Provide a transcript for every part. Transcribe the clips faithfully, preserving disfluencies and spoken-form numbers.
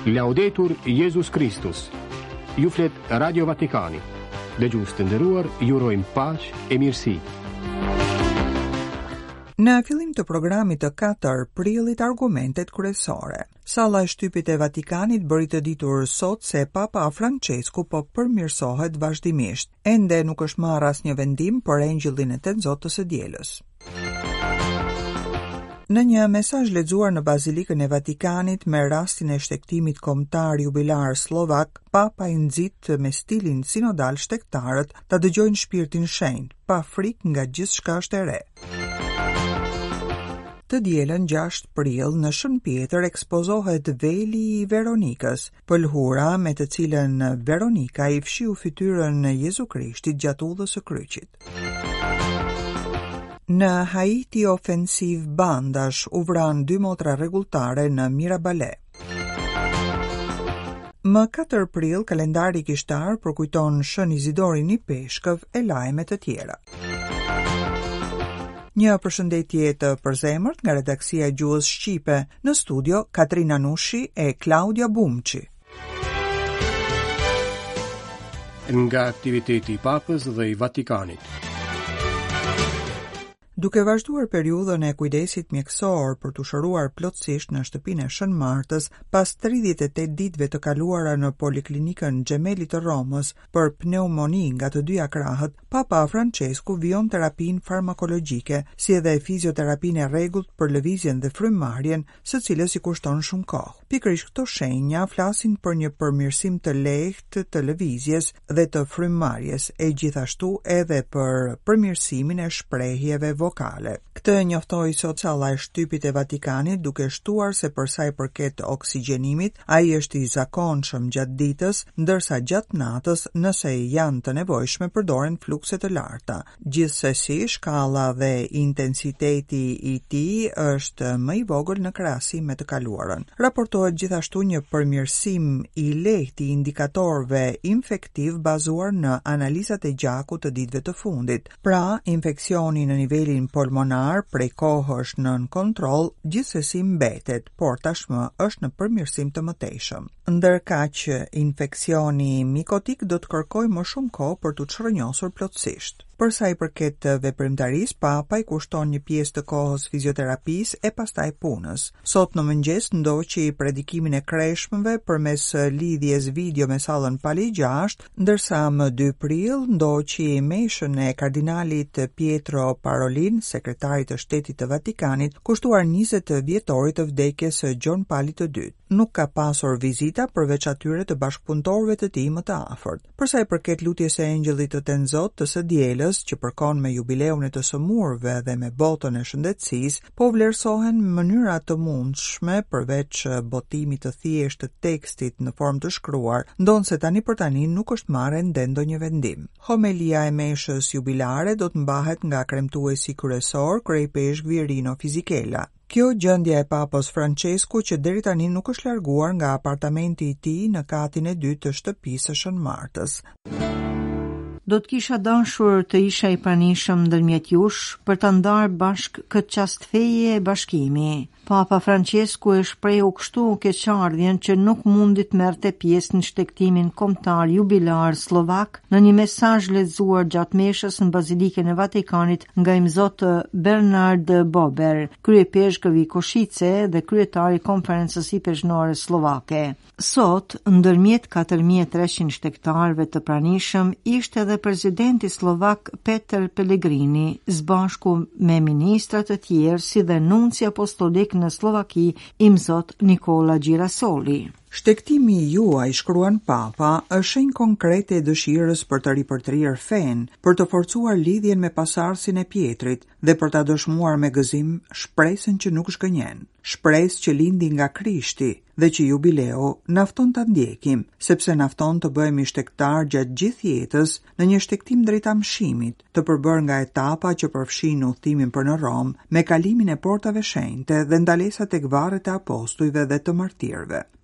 Laudetur Jesus Christus. Ju flet Radio Vatikani. Dëgjues të nderuar, ju urojmë paqë e mirësi. Në fillim të programit të katër prillit, argumentet kryesore. Salla e shtypit e Vatikanit bëri të ditur sot se Papa Francesku po përmirësohet vazhdimisht. Ende nuk është marrë asnjë vendim për Engjëllin e Tetë Zotës së Dielës. Në një mesazh lexuar në Bazilikën e Vatikanit me rastin e shtektimit kombëtar jubilar slovak, Papa i nxit me stilin sinodal shtektarët ta dëgjojnë shpirtin shenjtë, pa frikë nga gjithçka është e re. Të dielën gjashtë prill në Shën Pjetër ekspozohet veli i Veronikës, pëlhura me të cilën Veronika i fshiu fytyrën e Jezu Krishtit gjatë udhës së kryqit. Në Haiti ofensiv bandash u vran dy motra rregulltare në Mirabale. Më katër prill kalendari kishtar përkujton Shën Izidorin i Peshkëv e lajme të tjera. Një përshëndetje të përzemërt nga redaksia e Gjuhës Shqipe, në studio Katrina Nushi e Claudia Bumçi. Nga aktiviteti i Papës dhe i Vatikanit. Duke vazhduar periudhën e kujdesit mjekësor për të shëruar plotësisht në shtëpinë e Shën Martës, pas tridhjetë e tetë ditëve të kaluara në Poliklinikën Gemelli të Romës për pneumoni nga të dyja krahët, Papa Francesku vijon terapinë farmakologjike, si edhe fizioterapinë e rregullt për lëvizjen dhe frymëmarrjen, së cilës i kushton shumë kohë. Pikërisht këto shenja flasin për një përmirësim të lehtë të lëvizjes dhe të frymëmarrjes, e gjithashtu edhe për përmirësimin e shprehjeve vokale. Këtë njoftoi sot salla e shtypit e Vatikanit, duke shtuar se për sa i përket oksigjenimit, ai është i zakonshëm gjatë ditës, ndërsa gjatë natës, nëse janë të nevojshme, përdoren flukse të larta. Gjithsesi, shkalla dhe intensiteti i tij është më i vogël në krahasim me të kaluarën. Raportohet gjithashtu një përmirësim i lehtë i indikatorëve infektiv bazuar në analizat e gjakut të ditëve të fundit. Pra, infeksioni në nivelin pulmonar prej kohësh nën kontroll gjithsesi mbetet, por tashmë është në përmirësim të mëtejshëm. Ndërkaq infeksioni mikotik do të kërkojë më shumë kohë për të çrrënjosur plotësisht. Për sa i përket veprimtarisë, Papa i kushton një pjesë të kohës fizioterapisë e pastaj punës. Sot në mëngjes ndoqi predikimin e kreshmëve përmes lidhjes video me sallën Pali gjashtë, ndërsa më dy prill ndoqi meshën e kardinalit Pietro Parolin, sekretarit të shtetit të Vatikanit, kushtuar njëzet vjetorit të vdekjes së Gjon Palit të dytë. Nuk ka pasur vizita përveç atyre të bashkëpunëtorëve të tij më të afërt. Për sa i përket lutjes së Engjëllit të Tetë Zotë të së dielës, që përkon me jubileun e të sëmurëve dhe me botën e shëndetësisë, po vlerësohen mënyra të mundshme përveç botimit të thjeshtë të tekstit në formë të shkruar, ndonse tani për tani nuk është marrë ende ndonjë vendim. Homelia e meshës jubilare do të mbahet nga kremtuesi kryesor, krejpeshkvi Rino Fisichella. Kjo gjendja e Papës Francesku që deri tani nuk është larguar nga apartamenti i tij në katin e dytë të shtëpisë së Shën Martës. Do të kisha dashur të isha i pranishëm ndërmjet jush për të ndarë bashk këtë çast feje e bashkimi. Papa Francesku e shprehu kështu keqardhjen që nuk mundi të merrte pjesë në shtektimin kombëtar jubilar slovak në një mesazh lexuar gjatë meshës në Bazilikën e Vatikanit nga imzot Bernard Bober, kryepeshkëvi i Koshice dhe kryetari i konferencës ipezhnore slovake. Sot, ndërmjet katër mijë e treqind shtektarëve të pranishëm, ishte edhe presidenti slovak Peter Pellegrini, zbashku me ministrat e tjerë si dhe nunci apostolik në Slovaki, imzot Nikola Girasoli. Shtektimi juaj, shkruan Papa, është shenjë konkrete e dëshirës për të ripërtrirë fen, për të forcuar lidhjen me pasardhësin e Pjetrit dhe për ta dëshmuar me gëzim shpresën që nuk shkënjen, shpresë që lindi nga Krishti dhe që jubileu nafton ta ndjekim, sepse nafton të bëhemi shtektar gjatë gjithë jetës në një shtektim drejt amshimit, të përbërë nga etapa që përfshin udhëtimin për në Rom, me kalimin e portave shenjte dhe ndalesat tek varret e apostujve dhe të martirëve. Për ju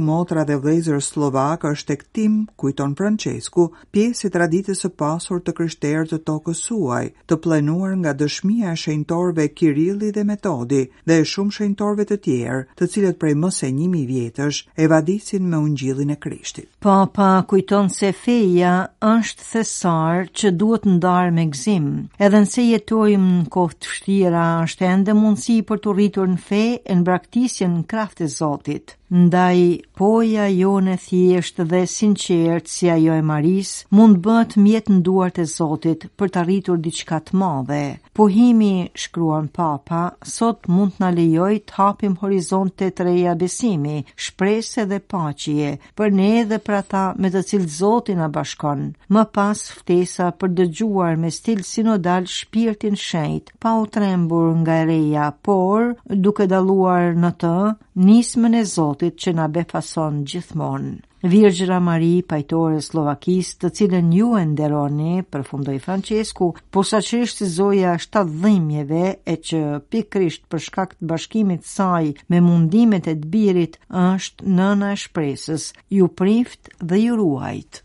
motra dhe vëllezër slovak është tek tim, kujton Francesku, pjesë e traditës së pasur të krishterë të tokës suaj, të plenuar nga dëshmia e shenjtorëve Kirilli dhe Metodi dhe e shumë shenjtorëve të tjerë, të cilët prej më së një mijë vjetësh e vadisin me ungjillin e Krishtit. Papa kujton se feja është thesar që duhet ndarë me gzim, edhe nëse jetojmë në kohë të vështira, është ende mundësi për të rritur në fe e në braktisjen në kraft e Zotit. Ndaj poja jone thjesht dhe sinqert si ajo e Maris mund bëhet mjet në duart e Zotit për të arritur diçka të madhe. Pohimi, shkruan Papa, sot mund të na lejoj të hapim horizonte të reja besimi, shpresë dhe paqie për ne dhe për ata me të cilët Zoti na bashkon. Më pas ftesa për dëgjuar me stil sinodal shpirtin shenjt, pa u trembur nga e reja, por duke dalluar në të nismën e Zotit që na befason gjithmonë. Virgjëra Mari, pajtore e Slovakisë, të cilën ju e nderoni, përfundoi Francesku, posaçërisht zoja shtatë dhimbjeve e që pikërisht për shkak të bashkimit saj me mundimet e të birit është nëna e shpresës, ju prift dhe ju ruajt.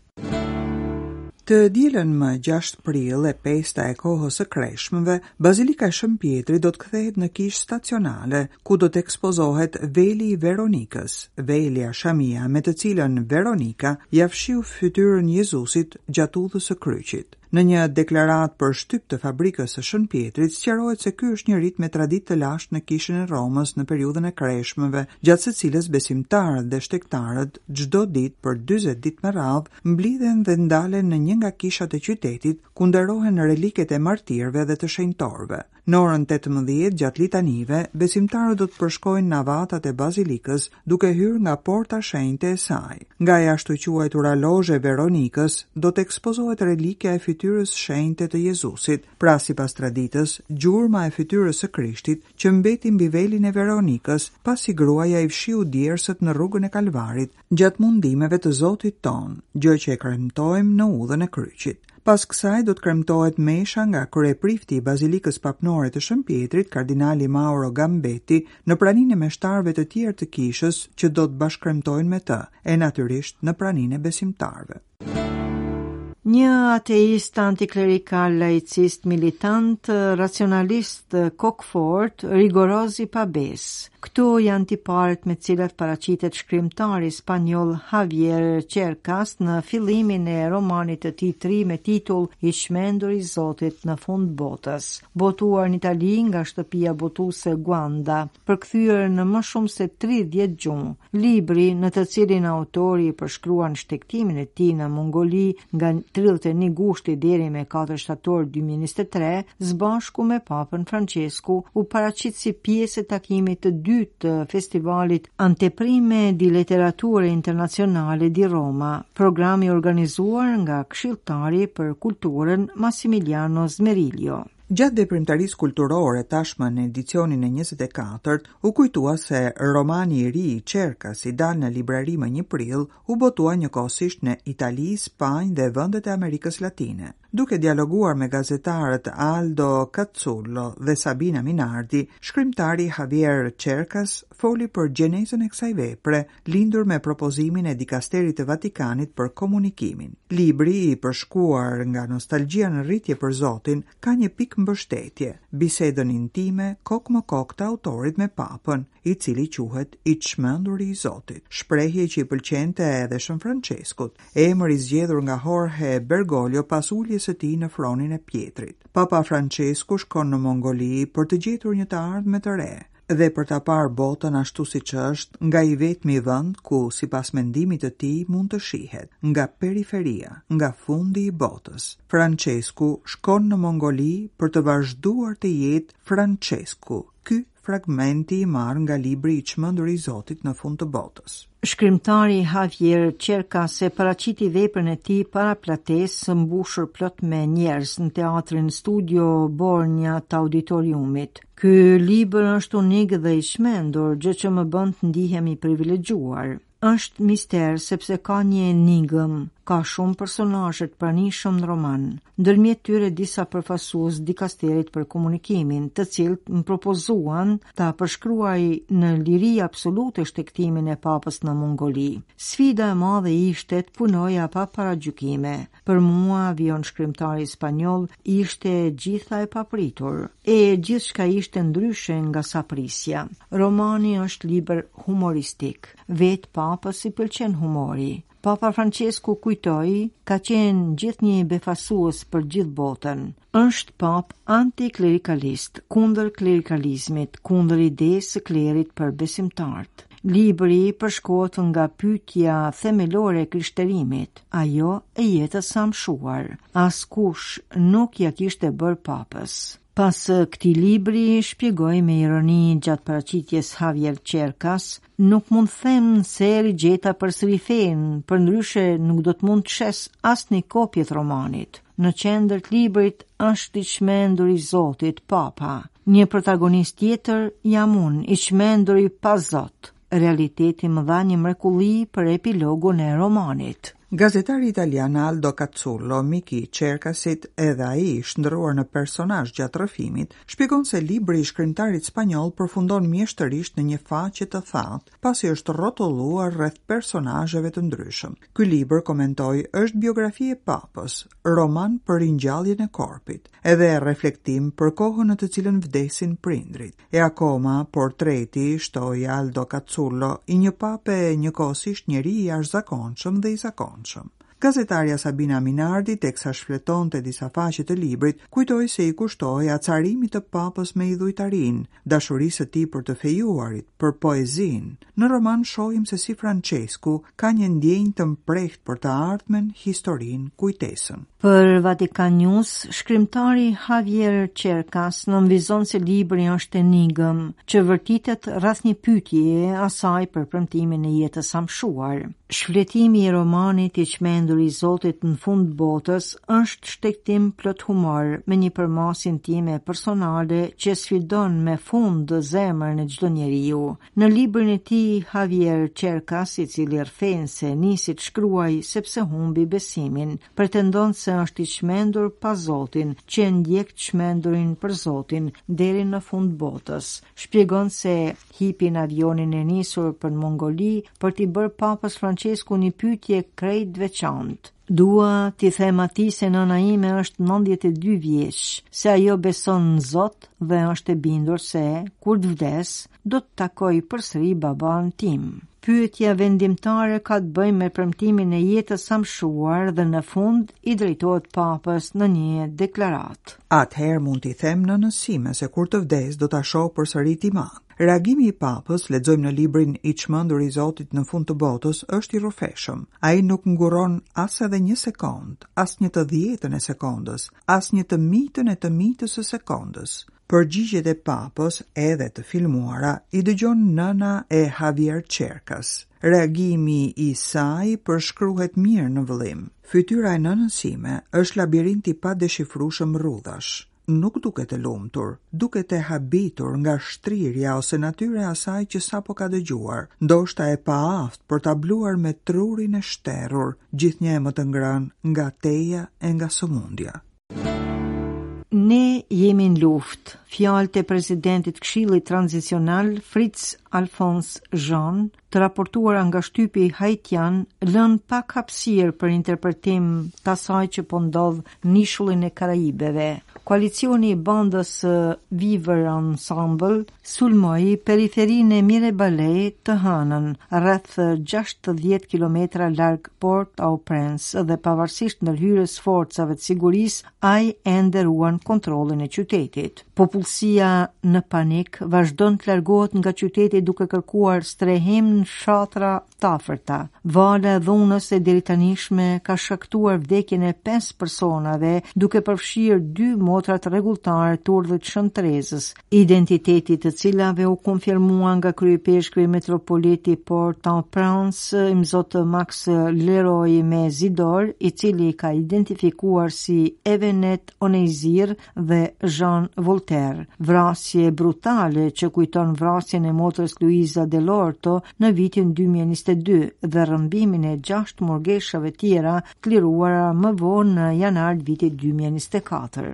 Të dielën më gjashtë prill e pesta e kohës së kreshmëve, Bazilika e Shën Pietrit do të kthehet në kishë stacionale, ku do të ekspozohet veli i Veronikës, velja shamia me të cilën Veronika ja fshiu fytyrën Jezusit gjatë udhës së kryqit. Në një deklaratë për shtyp të fabrikës së Shën Pietrit, sqarohet se ky është një rit me traditë të lashtë në kishën e Romës në periudhën e kreshmëve, gjatë së cilës besimtarët dhe shtektarët çdo ditë për dyzet ditë me radhë mblidhen dhe ndalen në një nga kishat e qytetit ku nderohen reliket e martirëve dhe të shenjtorëve. Në orën tetëmbëdhjetë gjatë litanive, besimtarët do të përshkojnë navatat e bazilikës duke hyrë nga porta shenjte e saj. Nga e ashtu quajtura lozhe Veronikës do të ekspozohet relikja e fytyrës shenjte të Jezusit, pra sipas traditës, gjurma e fytyrës së Krishtit që mbeti mbi velin e Veronikës pasi gruaja i fshiu djersët në rrugën e Kalvarit gjatë mundimeve të Zotit ton, gjë që e kremtojmë në udhën e kryqit. Pas kësaj do të kremtohet mesha nga kryeprifti i Bazilikës Papnore të Shën Pietrit, kardinali Mauro Gambetti, në praninë e meshtarëve të tjerë të kishës që do të bashkëkremtojnë me të, e natyrisht në praninë e besimtarëve. Një ateist, antiklerikal, laicist, militant, racionalist, kokfort, rigoroz i pabes. Këto janë tiparet me cilat paraqitet shkrimtari spanjoll Javier Cercas në fillimin e romanit të tij të ri me titull I çmendur I Zotit në fund botës, botuar në Itali nga shtëpia botuese Guanda, përkthyer në më shumë se tridhjetë gjuhë. Libri në të cilin autori përshkruan shtektimin e tij në Mongoli nga tridhjetë e një gushti deri me katër shtator dy mijë e njëzet e tre, zbashku me Papën Francesku, u paraqit si pjesë e takimit të dytë të festivalit Anteprime di Letterature Internazionale di Roma, programi organizuar nga Këshilltari për Kulturën Massimiliano Smerilio. Gjatë veprimtarisë kulturore tashmë në edicionin e njëzet e katërt, u kujtua se romani I ri I Cercas I dal në librari më një prill, u botua njëkohësisht në Itali, Spanjë dhe vendet e Amerikës Latine. Duke dialoguar me gazetarët Aldo Cazzullo dhe Sabina Minardi, shkrimtari Javier Cercas foli për gjenezën e kësaj vepre, lindur me propozimin e dikasterit të Vatikanit për komunikimin. Libri I përshkuar nga nostalgjia në rritje për Zotin ka një pikë mbështetje, bisedën intime kok më kok të autorit me Papën, I cili quhet I çmendur I Zotit. Shprehje që I pëlqente edhe Shën Franceskut, emër I zgjedhur nga Jorge Bergoglio pas uljes së tij në fronin e Pietrit. Papa Francesku shkon në Mongoli për të gjetur një të ardhme të re dhe për ta parë botën ashtu siç është, nga I vetmi vend ku, sipas mendimit të tij, mund të shihet, nga periferia, nga fundi I botës. Francesku shkon në Mongoli për të vazhduar të jetë Francesku. Ky fragmenti I marr nga libri I çmendur I Zotit në fund të botës. Shkrimtari Javier Cercas e paraqiti veprën e tij para platesë së mbushur plot me njerëz në teatrin Studio Borgna të auditoriumit. Ky libër është unik dhe I çmendur, gjë që më bën të ndihem I privilegjuar. Është mister sepse ka një enigëm. ka shumë personazhe të pranishëm në roman, ndërmjet tyre disa përfaqësues dikasterit për komunikimin, të cilët më propozuan ta përshkruaj në liri absolute shtektimin e papës në Mongoli. Sfida e madhe ishte të punoja pa paragjykime. Për mua, vion shkrimtari spanjoll ishte gjitha e papritur, e gjithçka ishte ndryshe nga sa prisja. Romani është libër humoristik. Vetë papës i pëlqen humori. Papa Francesku, kujtoi, ka qenë gjithnjë befasues për gjithë botën. Është pap antiklerikalist, kundër klerikalizmit, kundër idesë së klerit për besimtarët. Libri përshkohet nga pyetja themelore e krishterimit, ajo e jetës së mshuar. Askush nuk ja kishte bërë papës. Pas këtij libri, shpjegoj me ironi gjatë paraqitjes Javier Cercas, nuk mund them se rigjeta përsëri fen, përndryshe nuk do të mund të shes asnjë kopje të romanit. Në qendër të librit është i çmendur i Zotit, Papa. Një protagonist tjetër jam unë, i çmendur i pa Zot. Realiteti më dha një mrekulli për epilogun e romanit. Gazetari italian Aldo Cazzullo, miki i Cercasit, edhe ai i shndërruar në personazh gjatë rrëfimit, shpjegon se libri i shkrimtarit spanjoll përfundon mjeshtërisht në një faqe të thatë, pasi është rrotulluar rreth personazheve të ndryshëm. Ky libër, komentoi, është biografi e papës, roman për ringjalljen e korpit, edhe reflektim për kohën në të cilën vdesin prindrit. E akoma portreti, shtoi Aldo Cazzullo, i një pape njëkohësisht njeri i jashtëzakonshëm dhe i zakonshëm. Gazetarja Sabina Minardi, teksa shfletonte disa faqe të librit, kujtoi se i kushtoi acarimit të papës me idhujtarin, dashurisë së tij për të fejuarit, për poezinë. Në roman shohim se si Francesku ka një ndjenjë të mprehtë për të ardhmen, historinë, kujtesën. Për Vatikan News, shkrimtari Javier Cercas nënvizon se libri është enigëm që vërtitet rreth një pyetje asaj për premtimin e jetës së mshuar. Shfletimi i romanit i çmendur i Zotit në fund botës është shtektim plot humor me një përmasje intime personale që sfidon me fund zemrën e çdo njeriu. Në librin e tij, Javier Cercas, i cili rrfen se nisi të shkruaj sepse humbi besimin, pretendon se është i çmendur pa Zotin, që ndjek të çmendurin për Zotin deri në fund botës. Shpjegon se hipi në avionin e nisur për në Mongoli për t'i bërë papës Francesku një pyetje krejt veçantë. Dua t'i them atij se nëna ime është nëntëdhjetë e dy vjeç, se ajo beson në Zot dhe është e bindur se, kur të vdes, do të takoj përsëri baban tim. Pyetja vendimtare ka të bëjë me premtimin e jetës së mshuar dhe në fund i drejtohet papës në një deklaratë. Atëherë mund t'i them nënësime se kur të vdes do ta shoh përsëri ti madh. Reagimi i papës, lexojmë në librin I çmendur i Zotit në fund të botës, është i rrëfeshëm. Ai nuk nguron as edhe një sekond, as një të dhjetën e sekondës, as një të mitën e të mitës së sekondës. Përgjigjet e papës, edhe të filmuara, i dëgjon nëna e Javier Cercas. Reagimi i saj përshkruhet mirë në vëllim. Fytyra e nënës sime është labirint i padeshifrueshëm rrudhash. Nuk duket e lumtur, duket e habitur nga shtrirja ose natyra e asaj që sapo ka dëgjuar, ndoshta e paaft për ta bluar me trurin e shterrur, gjithnjë më të ngrënë nga teja e nga sëmundja. Ne jemi në luftë, fjalët e presidentit Këshillit Tranzicional Fritz Alfons Jean, të raportuara nga shtypi haitian, lën pak hapësirë për interpretim të asaj që po ndodh në ishullin e Karajibeve. Koalicioni i bandës Viver Ensemble sulmoi periferinë e Mirebalais të hënën, rreth gjashtëdhjetë kilometra larg Port-au-Prince, dhe pavarësisht ndërhyrjes forcave të sigurisë, ai ende ruan kontrollin e qytetit. Popullsia në panik vazhdon të largohet nga qyteti duke kërkuar strehim në shatra të afërta. Vala e dhunës e deritanishme ka shkaktuar vdekjen e pesë personave, duke përfshirë dy motra të rregulltare të urdhit shëntrezës, identiteti të cilave u konfirmua nga kryepeshkri metropoliti Port-au-Prince, imzot Max Leroy Mezidor, i cili ka identifikuar si Evenet Onezir dhe Jean Voltaire. Vrasje brutale që kujton vrasjen e motrës Luisa Delorto në në vitin dy mijë e njëzet e dy dhe rrëmbimin e gjashtë morgeshave tjera të liruara më vonë në janar vitit dy mijë e njëzet e katër.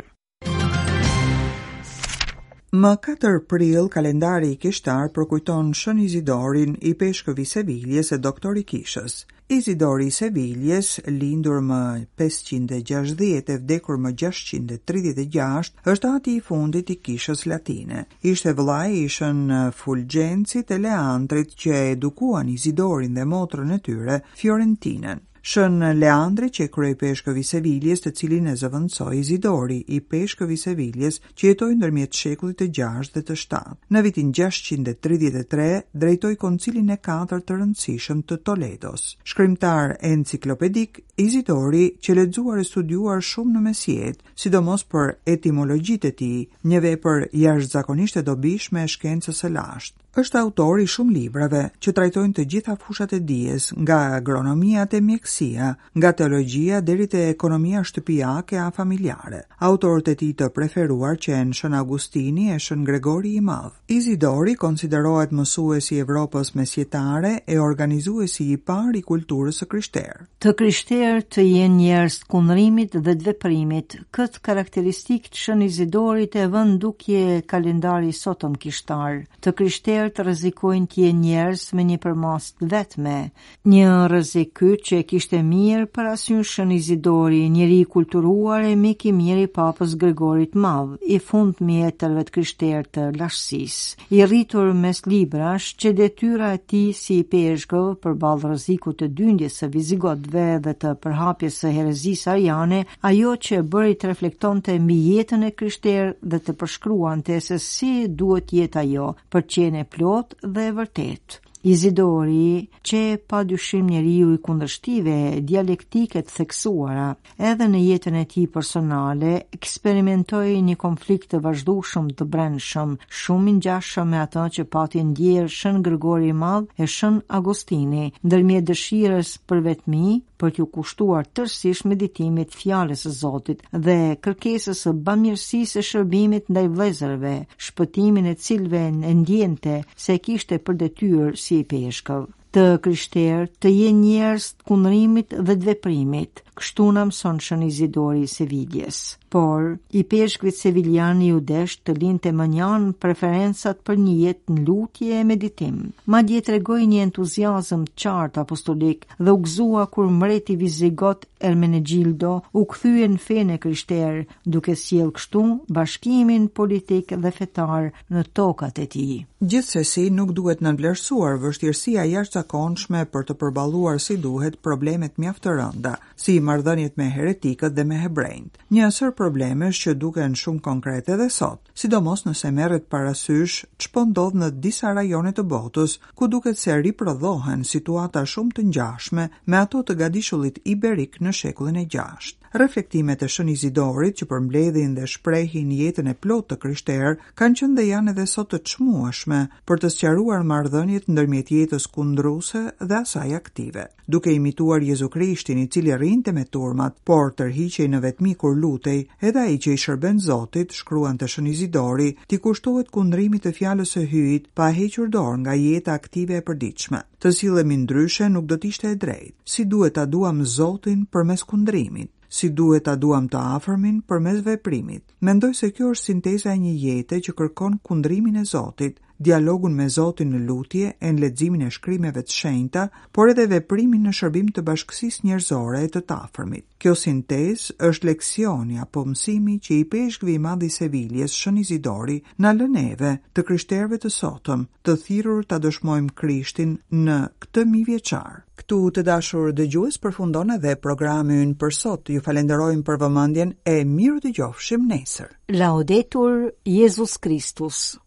Më katër prill, kalendari i kishtar përkujton Shën Izidorin i peshkëve Seviljes e doktor i kishës. Izidori i Seviljes, lindur më pesëqind e gjashtëdhjetë e vdekur më gjashtëqind e tridhjetë e gjashtë, është ati i fundit i kishës latine. Ishte vëllai i Shën Fulgencit e Leandrit që edukuan Izidorin dhe motrën e tyre, Fiorentinën. Shën Leandri që kryej peshkëve i Seviljes, të cilin e zëvendësoi Izidori i peshkëve i Seviljes, që jetoi ndërmjet shekullit të gjashtë dhe të shtatë. Në vitin gjashtëqind e tridhjetë e tre drejtoi koncilin e katërt të rëndësishëm të Toledos. Shkrimtar enciklopedik, Izidori që lexuar e studiuar shumë në mesjet, sidomos për etimologjitë e tij, një vepër jashtëzakonisht e dobishme e shkencës së lashtë. Është autor i shumë librave që trajtojnë të gjitha fushat e dijes, nga agronomia te mjekësia, nga teologjia deri te ekonomia shtëpiake a familjare. Autorët e tij të preferuar që janë Shën Augustini e Shën Gregori i Madh. Izidori konsiderohet mësuesi i Evropës mesjetare e organizuesi i parë i kulturës së krishterë. Të krishterë të jenë njerëz të kundërimit dhe të veprimit. Këtë karakteristikë të Shën Izidorit e vën ndukje kalendari sotëm kishtar. Të krishterë të rrezikojnë të jenë njerëz me një përmas të vetme. Një rrezik ky që kishte mirë parasysh Shën Izidori, njeri i kulturuar e mik i mirë i Papës Gregorit Madh, i fundmjetërve të krishterë të lashtësisë. I rritur mes librash që detyra e tij si i peshkëve përballë rrezikut të dyndjes së vizigotëve dhe të përhapjes së herezisë ariane, ajo që bëri të reflektonte mbi jetën e krishterë dhe të përshkruante se si duhet jetë ajo për të qenë plot dhe e vërtet. Izidori, që pa dyshim njeriu i kundërshtive dialektike të theksuara, edhe në jetën e tij personale, eksperimentoi një konflikt të vazhdueshëm të brendshëm, shumë i ngjashëm me atë që pati ndjer Shën Gregori i Madh e Shën Agostini, ndërmjet dëshirës për vetmi, për t'ju kushtuar tërësisht meditimit fjalës së Zotit dhe kërkesës së bamirësisë së shërbimit ndaj vëllezërve, shpëtimin e cilëve e ndjente se kishte për detyrë si i peshkëv. Të krishterë të jenë njerëz të kundërimit dhe të veprimit, kështu na mëson Shën Izidori i Seviljes. Por, i peshkvit seviljan i udesh të linte më njanë preferencat për një jetë në lutje e meditim. Madje tregoi një entuziazëm të qartë apostolik dhe u gëzua kur mreti vizigot Ermenegildo u kthye në fenë krishterë, duke sjell kështu bashkimin politik dhe fetar në tokat e tij. Gjithsesi, nuk duhet nënvlerësuar vështirësia jashtëzakonshme për të përballuar si duhet problemet mjaft të rënda, si marrëdhëniet me heretikët dhe me hebrejt. Një asër problemesh që duken shumë konkrete dhe sot, sidomos nëse merret parasysh ç'po ndodh në disa rajone të botës, ku duket se riprodhohen situata shumë të ngjashme me ato të gadishullit iberik në shekullin e gjashtë. Reflektimet e Shën Izidorit që përmbledhin dhe shprehin jetën e plotë të krishterë kanë qenë dhe janë edhe sot të çmueshme për të sqaruar marrëdhëniet ndërmjet jetës kundruese dhe asaj aktive. Duke imituar Jezu Krishtin i cili rrinte me turmat, por tërhiqej në vetmi kur lutej, edhe ai që i shërben Zotit, shkruante Shën Izidori, t'i kushtohet kundrimit të fjalës së hyjit pa hequr dorë nga jeta aktive e përditshme. Të sillemi ndryshe nuk do të ishte e drejtë. Si duhet ta duam Zotin përmes kundrimit? Si duhet ta duam të afërmin përmes veprimit? Mendoj se kjo është sinteza e një jete që kërkon kundrimin e Zotit, dialogun me Zotin në lutje e në leximin e shkrimeve të shenjta, por edhe veprimin në shërbim të bashkësisë njerëzore e të tafërmit. Kjo sintezë është leksioni apo mësimi që i peshkvi i madh i Seviljes, Shën Izidori, na lën neve, të krishterëve të sotëm, të thirrur ta dëshmojmë Krishtin në këtë mijë vjeçar. Këtu të dashur dëgjues përfundon edhe programi ynë për sot. Ju falenderojmë për vëmendjen e miru dëgjofshim nesër. Laudetur Jesus Christus.